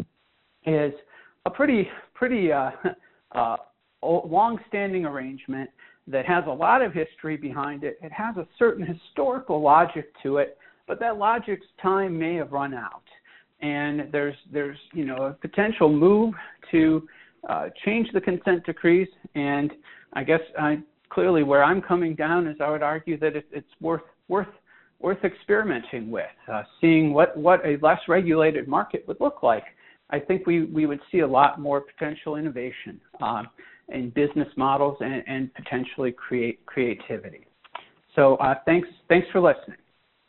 is a pretty, pretty uh, uh, long-standing arrangement that has a lot of history behind it. It has a certain historical logic to it, but that logic's time may have run out. And there's, there's you know, a potential move to uh, change the consent decrees. And I guess I, clearly where I'm coming down is I would argue that it, it's worth, worth, worth experimenting with, uh, seeing what, what a less regulated market would look like. I think we, we would see a lot more potential innovation um, in business models and, and potentially create creativity. So uh, thanks, thanks for listening.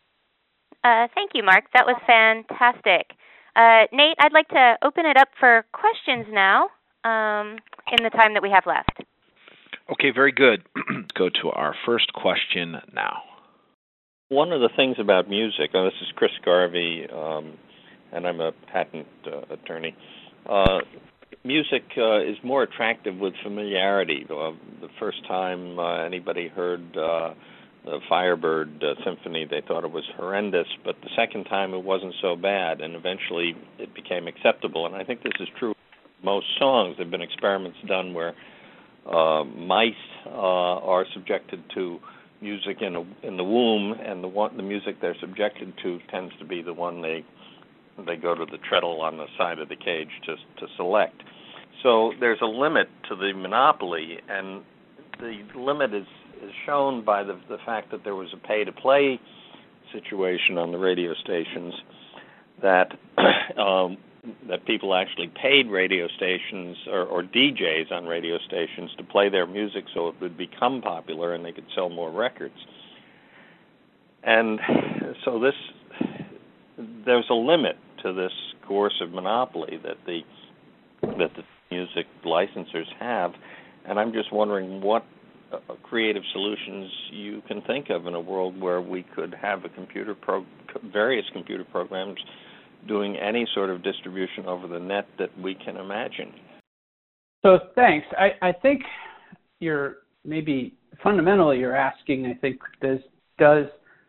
Uh, thank you, Mark. That was fantastic. Uh, Nate, I'd like to open it up for questions now um, in the time that we have left. Okay, very good. Let's go to our first question now. One of the things about music, and this is Chris Garvey, um, and I'm a patent uh, attorney, uh, music uh, is more attractive with familiarity. Uh, the first time uh, anybody heard uh, the Firebird uh, Symphony, they thought it was horrendous, but the second time it wasn't so bad, and eventually it became acceptable. And I think this is true most songs. There have been experiments done where uh, mice uh, are subjected to music in a, in the womb, and the one the music they're subjected to tends to be the one they they go to the treadle on the side of the cage to to select. So there's a limit to the monopoly, and the limit is, is shown by the the fact that there was a pay-to-play situation on the radio stations, that um, that people actually paid radio stations or, or D Js on radio stations to play their music so it would become popular and they could sell more records. And so this, there's a limit to this coercive monopoly that the that the music licensors have, and I'm just wondering what uh, creative solutions you can think of in a world where we could have a computer pro- various computer programs doing any sort of distribution over the net that we can imagine. So thanks. I, I think you're maybe fundamentally you're asking, I think, does does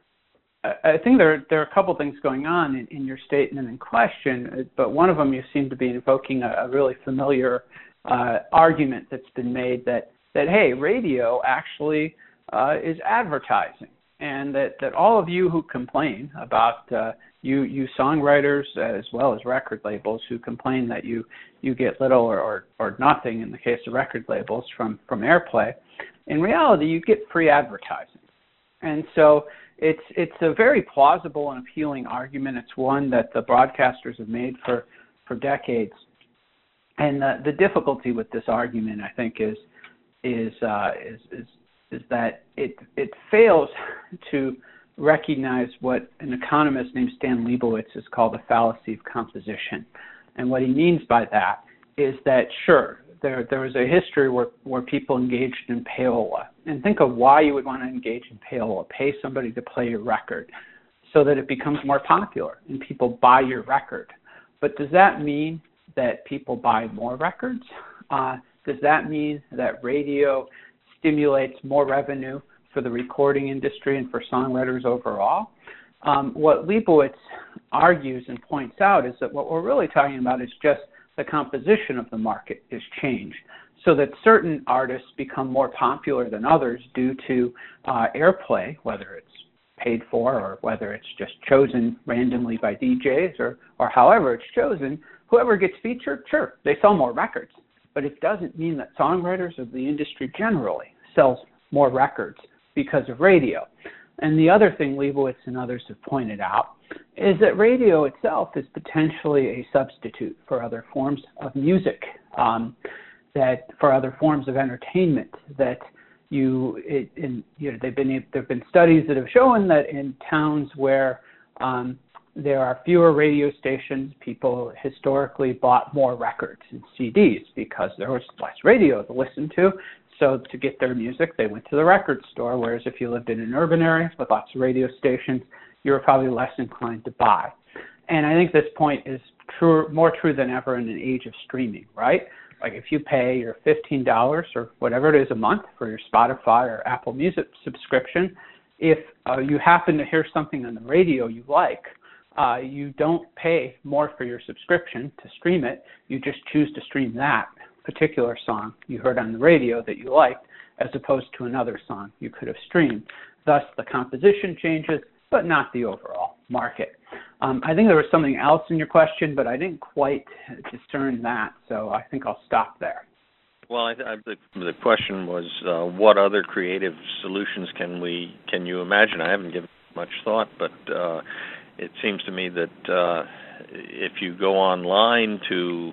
I think there there are a couple things going on in, in your statement in question, but one of them you seem to be invoking a, a really familiar uh, argument that's been made that, that hey, radio actually uh, is advertising, and that, that all of you who complain about uh, you you songwriters as well as record labels who complain that you you get little or, or, or nothing in the case of record labels from, from airplay, in reality you get free advertising. And so it's it's a very plausible and appealing argument. It's one that the broadcasters have made for, for decades. And the, the difficulty with this argument, I think, is is uh, is, is is that it it fails to recognize what an economist named Stan Leibowitz has called the fallacy of composition. And what he means by that is that, sure, there there was a history where, where people engaged in payola. And think of why you would want to engage in payola. Pay somebody to play your record so that it becomes more popular and people buy your record. But does that mean that people buy more records? Uh, does that mean that radio stimulates more revenue for the recording industry and for songwriters overall? Um, what Leibowitz argues and points out is that what we're really talking about is just the composition of the market is changed, so that certain artists become more popular than others due to uh, airplay, whether it's paid for or whether it's just chosen randomly by D Js or, or however it's chosen. Whoever gets featured, sure, they sell more records, but it doesn't mean that songwriters of the industry generally sells more records because of radio. And the other thing Leibowitz and others have pointed out is that radio itself is potentially a substitute for other forms of music, um, that for other forms of entertainment. That you, it, in, you know, they've been there have been studies that have shown that in towns where um, there are fewer radio stations, people historically bought more records and C Ds because there was less radio to listen to. So to get their music, they went to the record store, whereas if you lived in an urban area with lots of radio stations, you were probably less inclined to buy. And I think this point is true, more true than ever in an age of streaming, right? Like if you pay your fifteen dollars or whatever it is a month for your Spotify or Apple Music subscription, if uh, you happen to hear something on the radio you like, uh, you don't pay more for your subscription to stream it. You just choose to stream that particular song you heard on the radio that you liked as opposed to another song you could have streamed. Thus, the composition changes, but not the overall market. Um, I think there was something else in your question, but I didn't quite discern that, so I think I'll stop there. Well, I, I, the, the question was, uh, what other creative solutions can we can you imagine? I haven't given much thought, but uh, it seems to me that uh, if you go online to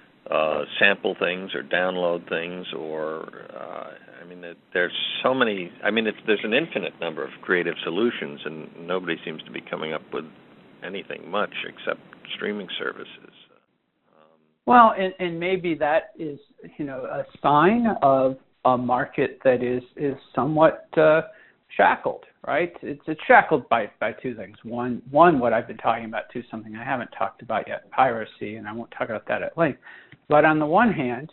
uh, sample things or download things, or uh, I mean, there's so many. I mean, it's, there's an infinite number of creative solutions, and nobody seems to be coming up with anything much except streaming services. Um, well, and, and maybe that is, you know, a sign of a market that is is somewhat uh, shackled, right? It's it's shackled by, by two things. One, one, what I've been talking about, too, something I haven't talked about yet, piracy, and I won't talk about that at length. But on the one hand,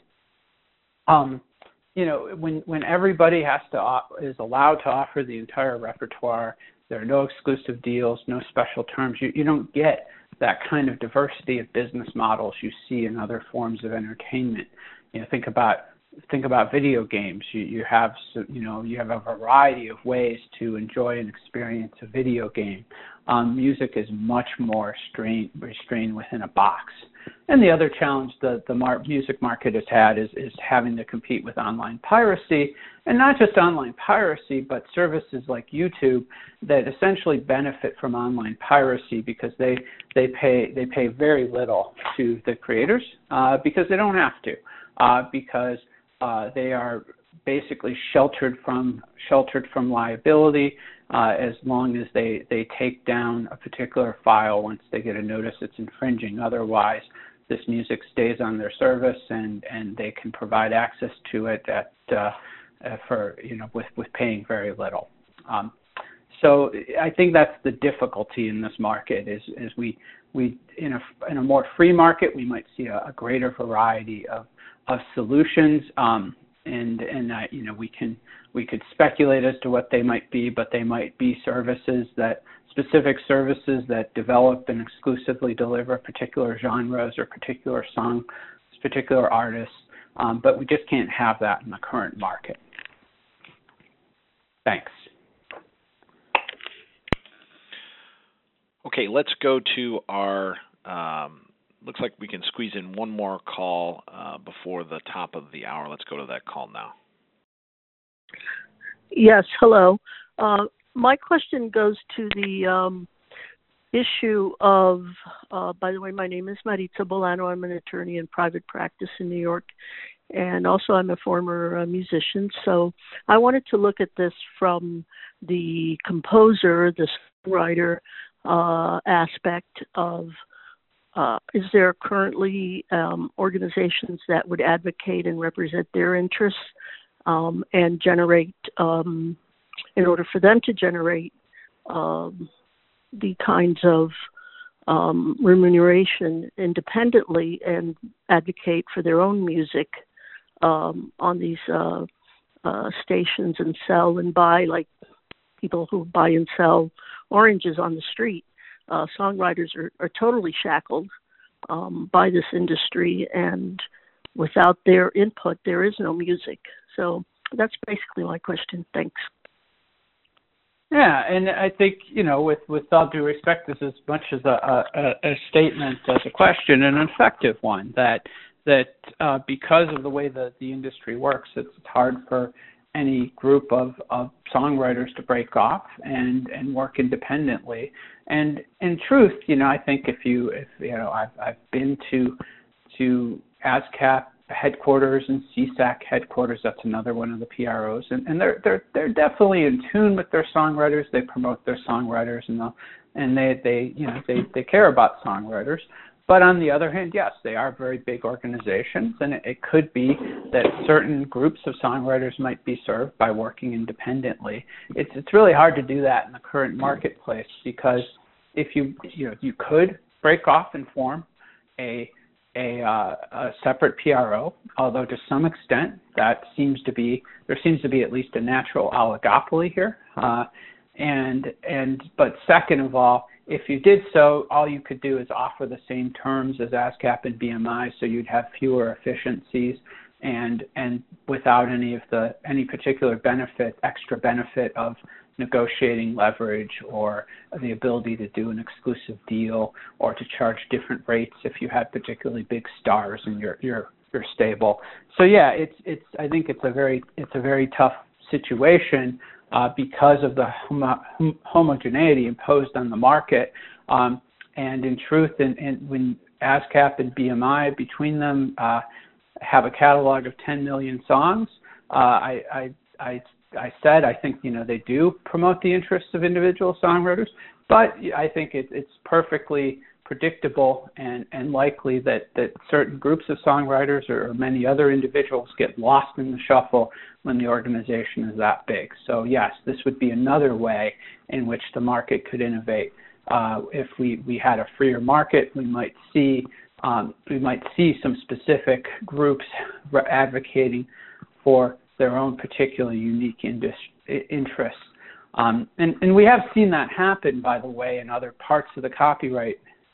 um, you know, when when everybody has to is allowed to offer the entire repertoire, there are no exclusive deals, no special terms. You you don't get that kind of diversity of business models you see in other forms of entertainment. You know, think about think about video games. You you have you know you have a variety of ways to enjoy and experience a video game. Um, music is much more strain, restrained within a box. And the other challenge the the mar- music market has had is is having to compete with online piracy, and not just online piracy, but services like YouTube that essentially benefit from online piracy because they they pay they pay very little to the creators uh, because they don't have to, uh, because uh, they are basically sheltered from sheltered from liability uh, as long as they, they take down a particular file once they get a notice it's infringing. Otherwise, this music stays on their service and, and they can provide access to it at uh, for you know with, with paying very little. Um, so I think that's the difficulty in this market is is we we in a in a more free market we might see a, a greater variety of of solutions. Um, And and uh, you know we can we could speculate as to what they might be, but they might be services that specific services that develop and exclusively deliver particular genres or particular songs, particular artists. Um, but we just can't have that in the current market. Thanks. Okay, let's go to our. Um, Looks like we can squeeze in one more call uh, before the top of the hour. Let's go to that call now. Yes, hello. Uh, my question goes to the um, issue of, uh, by the way, my name is Maritza Bolano. I'm an attorney in private practice in New York, and also I'm a former uh, musician. So I wanted to look at this from the composer, the songwriter uh, aspect of Uh, is there currently um, organizations that would advocate and represent their interests um, and generate, um, in order for them to generate um, the kinds of um, remuneration independently and advocate for their own music um, on these uh, uh, stations and sell and buy, like people who buy and sell oranges on the street? Uh, songwriters are, are totally shackled um, by this industry, and without their input, there is no music. So that's basically my question. Thanks. Yeah, and I think, you know, with, with all due respect, this is as much as a, a, a statement as a question, and an effective one, that that uh, because of the way that the industry works, it's hard for any group of, of songwriters to break off and, and work independently. And in truth, you know, I think if you if you know I've I've been to to ASCAP headquarters and C S A C headquarters. That's another one of the P R Os, and, and they're they're they're definitely in tune with their songwriters. They promote their songwriters, and they and they they you know they they care about songwriters. But on the other hand, yes, they are very big organizations, and it, it could be that certain groups of songwriters might be served by working independently. It's it's really hard to do that in the current marketplace because if you you know you could break off and form a a, uh, a separate P R O, although to some extent that seems to be there seems to be at least a natural oligopoly here, uh, and and but second of all, if you did so, all you could do is offer the same terms as ASCAP and B M I, so you'd have fewer efficiencies and and without any of the any particular benefit, extra benefit of negotiating leverage or the ability to do an exclusive deal or to charge different rates if you had particularly big stars in your your your stable. So yeah, it's it's I think it's a very it's a very tough situation. Uh, because of the homo- homogeneity imposed on the market. Um, and in truth, in, in, when ASCAP and B M I, between them, uh, have a catalog of ten million songs, uh, I, I, I, I said I think you know they do promote the interests of individual songwriters, but I think it, it's perfectly predictable and, and likely that, that certain groups of songwriters or, or many other individuals get lost in the shuffle when the organization is that big. So yes, this would be another way in which the market could innovate. Uh, if we, we had a freer market, we might see um, we might see some specific groups advocating for their own particular unique indus- interests. Um, and, and we have seen that happen, by the way, in other parts of the copyright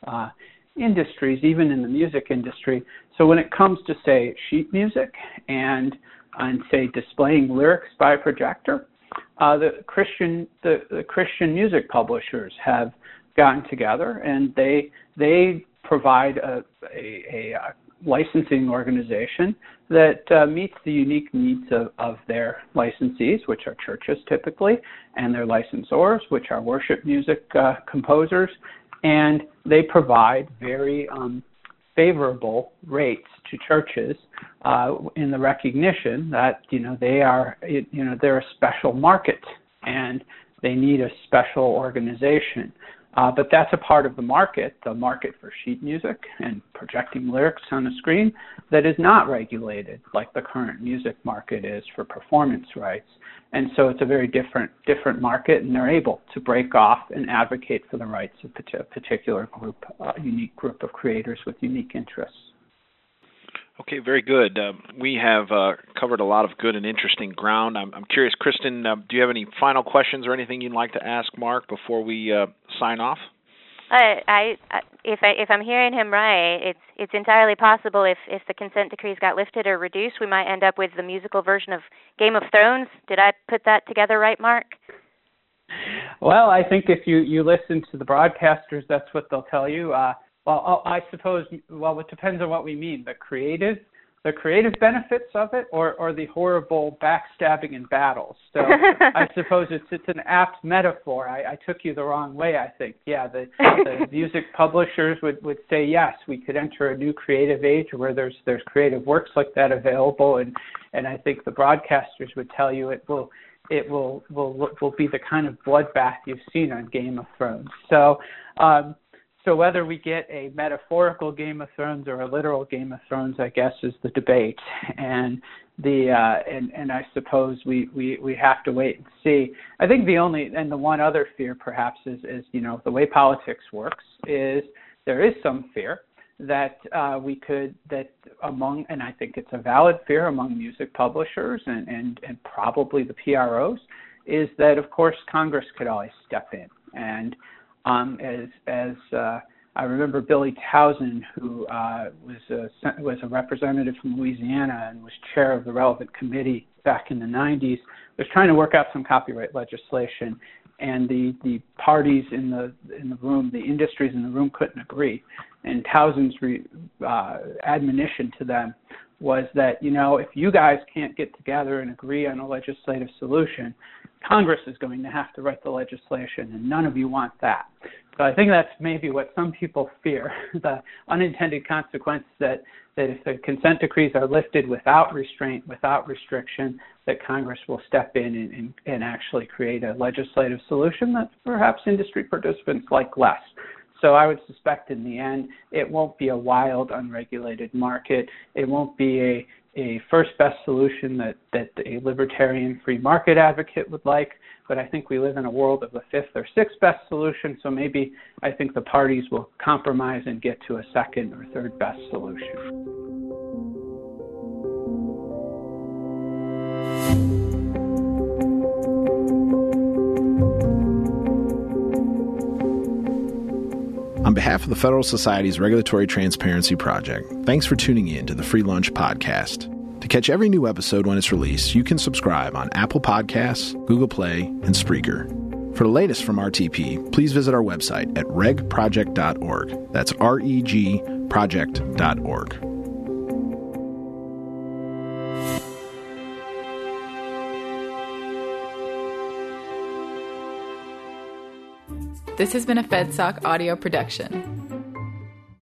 uh, industries, even in the music industry. So when it comes to, say, sheet music and, and say, displaying lyrics by a projector, uh, the Christian the, the Christian music publishers have gotten together, and they they provide a, a, a licensing organization that uh, meets the unique needs of, of their licensees, which are churches typically, and their licensors, which are worship music uh, composers, and they provide very um, favorable rates to churches uh, in the recognition that you know they are you know they're a special market and they need a special organization. Uh, but that's a part of the market, the market for sheet music and projecting lyrics on a screen, that is not regulated like the current music market is for performance rights. And so it's a very different different market, and they're able to break off and advocate for the rights of a particular group, a unique group of creators with unique interests. Okay, very good. Uh, we have uh, covered a lot of good and interesting ground. I'm, I'm curious, Kristen, uh, do you have any final questions or anything you'd like to ask Mark before we uh, sign off? Uh, I, if I, if I'm hearing him right, it's it's entirely possible if, if the consent decrees got lifted or reduced, we might end up with the musical version of Game of Thrones. Did I put that together right, Mark? Well, I think if you, you listen to the broadcasters, that's what they'll tell you. Uh, Well, I suppose, well, it depends on what we mean. The creative, the creative benefits of it, or, or the horrible backstabbing in battles. So I suppose it's it's an apt metaphor. I, I took you the wrong way, I think. Yeah, the, the music publishers would, would say, yes, we could enter a new creative age where there's there's creative works like that available, and, and I think the broadcasters would tell you it will it will will will be the kind of bloodbath you've seen on Game of Thrones. So. Um, So whether we get a metaphorical Game of Thrones or a literal Game of Thrones, I guess, is the debate, and the uh, and and I suppose we, we, we have to wait and see. I think the only and the one other fear perhaps is is you know the way politics works is there is some fear that uh, we could that among and I think it's a valid fear among music publishers and and, and probably the P R Os is that of course Congress could always step in. And Um, as as uh, I remember Billy Towson, who uh, was a, was a representative from Louisiana and was chair of the relevant committee back in the nineties, was trying to work out some copyright legislation, and the, the parties in the in the room, the industries in the room, couldn't agree. And Towson's re, uh, admonition to them was that you know if you guys can't get together and agree on a legislative solution, Congress is going to have to write the legislation, and none of you want that. So I think that's maybe what some people fear, the unintended consequence that, that if the consent decrees are lifted without restraint, without restriction, that Congress will step in and, and, and actually create a legislative solution that perhaps industry participants like less. So I would suspect in the end, it won't be a wild, unregulated market. It won't be a a first best solution that, that a libertarian free market advocate would like, but I think we live in a world of the fifth or sixth best solution, so maybe I think the parties will compromise and get to a second or third best solution. On behalf of the Federal Society's Regulatory Transparency Project, thanks for tuning in to the Free Lunch Podcast. To catch every new episode when it's released, you can subscribe on Apple Podcasts, Google Play, and Spreaker. For the latest from R T P, please visit our website at reg project dot org. That's R E G project dot org. This has been a FedSoc audio production.